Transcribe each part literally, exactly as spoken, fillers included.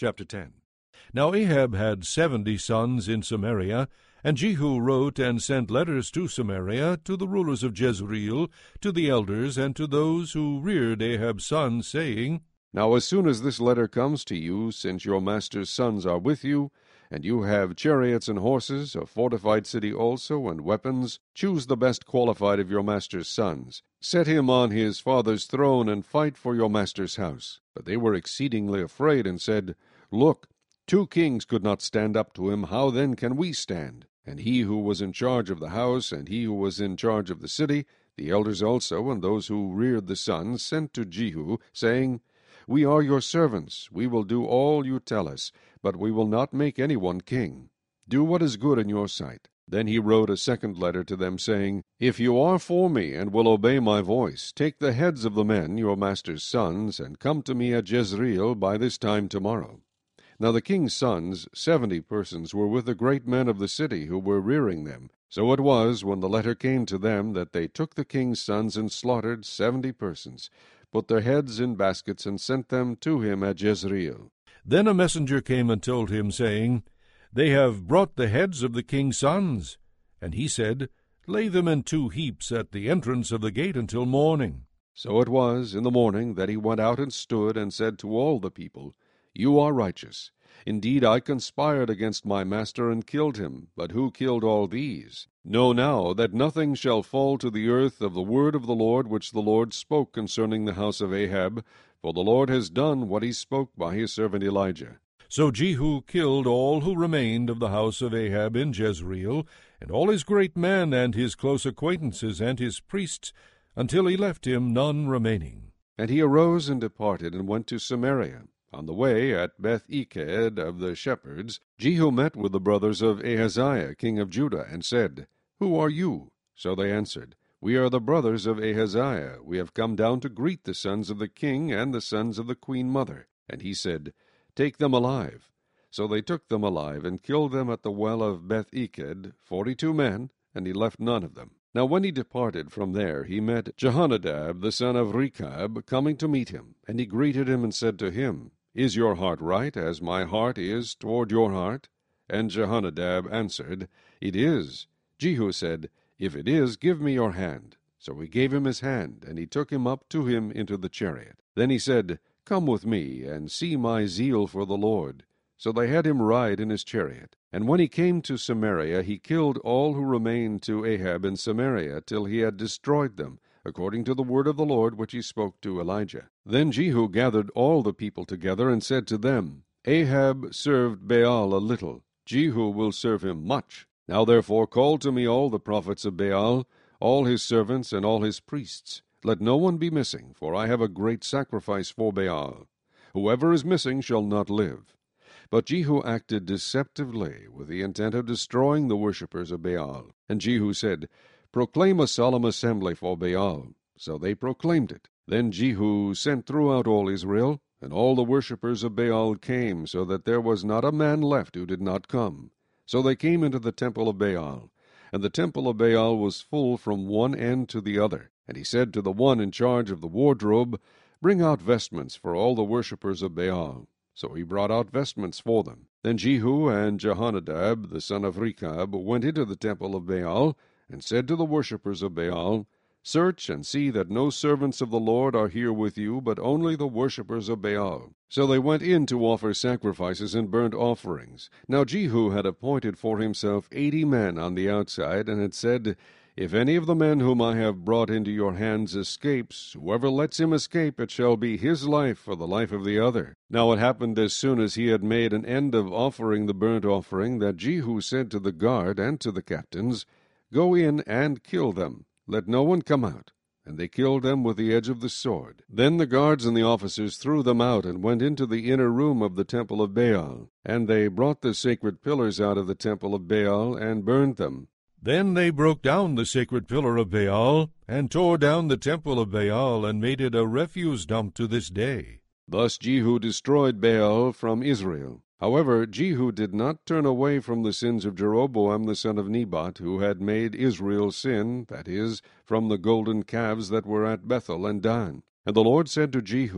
Chapter ten. Now Ahab had seventy sons in Samaria, and Jehu wrote and sent letters to Samaria, to the rulers of Jezreel, to the elders, and to those who reared Ahab's sons, saying, Now as soon as this letter comes to you, since your master's sons are with you, and you have chariots and horses, a fortified city also, and weapons, choose the best qualified of your master's sons. Set him on his father's throne, and fight for your master's house. But they were exceedingly afraid, and said, Look, two kings could not stand up to him, how then can we stand? And he who was in charge of the house, and he who was in charge of the city, the elders also, and those who reared the sons, sent to Jehu, saying, We are your servants, we will do all you tell us, but we will not make any one king. Do what is good in your sight. Then he wrote a second letter to them, saying, If you are for me, and will obey my voice, take the heads of the men, your master's sons, and come to me at Jezreel by this time tomorrow. Now the king's sons, seventy persons, were with the great men of the city, who were rearing them. So it was, when the letter came to them, that they took the king's sons and slaughtered seventy persons, put their heads in baskets, and sent them to him at Jezreel. Then a messenger came and told him, saying, They have brought the heads of the king's sons. And he said, Lay them in two heaps at the entrance of the gate until morning. So it was in the morning that he went out and stood, and said to all the people, You are righteous. Indeed, I conspired against my master, and killed him. But who killed all these? Know now that nothing shall fall to the earth of the word of the Lord which the Lord spoke concerning the house of Ahab, for the Lord has done what he spoke by his servant Elijah. So Jehu killed all who remained of the house of Ahab in Jezreel, and all his great men, and his close acquaintances, and his priests, until he left him none remaining. And he arose and departed, and went to Samaria. On the way, at Beth-eked of the shepherds, Jehu met with the brothers of Ahaziah king of Judah, and said, Who are you? So they answered, We are the brothers of Ahaziah. We have come down to greet the sons of the king and the sons of the queen mother. And he said, Take them alive. So they took them alive, and killed them at the well of Beth-eked, forty-two men, and he left none of them. Now when he departed from there, he met Jehonadab the son of Rechab, coming to meet him. And he greeted him, and said to him, Is your heart right, as my heart is toward your heart? And Jehonadab answered, It is. Jehu said, If it is, give me your hand. So he gave him his hand, and he took him up to him into the chariot. Then he said, Come with me, and see my zeal for the Lord. So they had him ride in his chariot. And when he came to Samaria, he killed all who remained to Ahab in Samaria, till he had destroyed them, according to the word of the Lord which he spoke to Elijah. Then Jehu gathered all the people together, and said to them, Ahab served Baal a little, Jehu will serve him much. Now therefore call to me all the prophets of Baal, all his servants, and all his priests. Let no one be missing, for I have a great sacrifice for Baal. Whoever is missing shall not live. But Jehu acted deceptively, with the intent of destroying the worshippers of Baal. And Jehu said, Proclaim a solemn assembly for Baal. So they proclaimed it. Then Jehu sent throughout all Israel, and all the worshippers of Baal came, so that there was not a man left who did not come. So they came into the temple of Baal, and the temple of Baal was full from one end to the other. And he said to the one in charge of the wardrobe, Bring out vestments for all the worshippers of Baal. So he brought out vestments for them. Then Jehu and Jehonadab the son of Rechab went into the temple of Baal, and said to the worshippers of Baal, Search and see that no servants of the Lord are here with you, but only the worshippers of Baal. So they went in to offer sacrifices and burnt offerings. Now Jehu had appointed for himself eighty men on the outside, and had said, If any of the men whom I have brought into your hands escapes, whoever lets him escape, it shall be his life for the life of the other. Now it happened, as soon as he had made an end of offering the burnt offering, that Jehu said to the guard and to the captains, Go in and kill them. Let no one come out. And they killed them with the edge of the sword. Then the guards and the officers threw them out, and went into the inner room of the temple of Baal. And they brought the sacred pillars out of the temple of Baal, and burned them. Then they broke down the sacred pillar of Baal, and tore down the temple of Baal, and made it a refuse dump to this day. Thus Jehu destroyed Baal from Israel. However, Jehu did not turn away from the sins of Jeroboam the son of Nebat, who had made Israel sin, that is, from the golden calves that were at Bethel and Dan. And the Lord said to Jehu,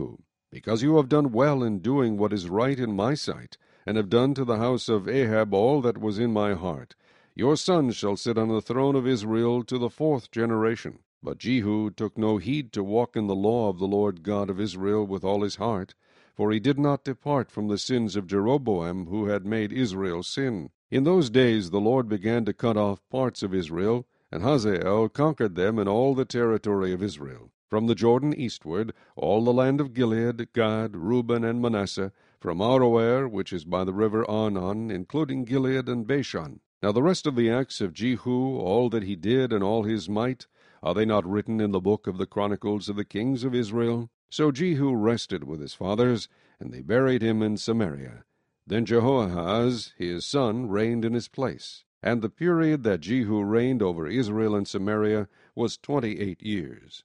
Because you have done well in doing what is right in my sight, and have done to the house of Ahab all that was in my heart, your son shall sit on the throne of Israel to the fourth generation. But Jehu took no heed to walk in the law of the Lord God of Israel with all his heart, for he did not depart from the sins of Jeroboam, who had made Israel sin. In those days the Lord began to cut off parts of Israel, and Hazael conquered them in all the territory of Israel, from the Jordan eastward, all the land of Gilead, Gad, Reuben, and Manasseh, from Aroer, which is by the river Arnon, including Gilead and Bashan. Now the rest of the acts of Jehu, all that he did, and all his might, are they not written in the book of the chronicles of the kings of Israel? So Jehu rested with his fathers, and they buried him in Samaria. Then Jehoahaz his son reigned in his place. And the period that Jehu reigned over Israel and Samaria was twenty-eight years.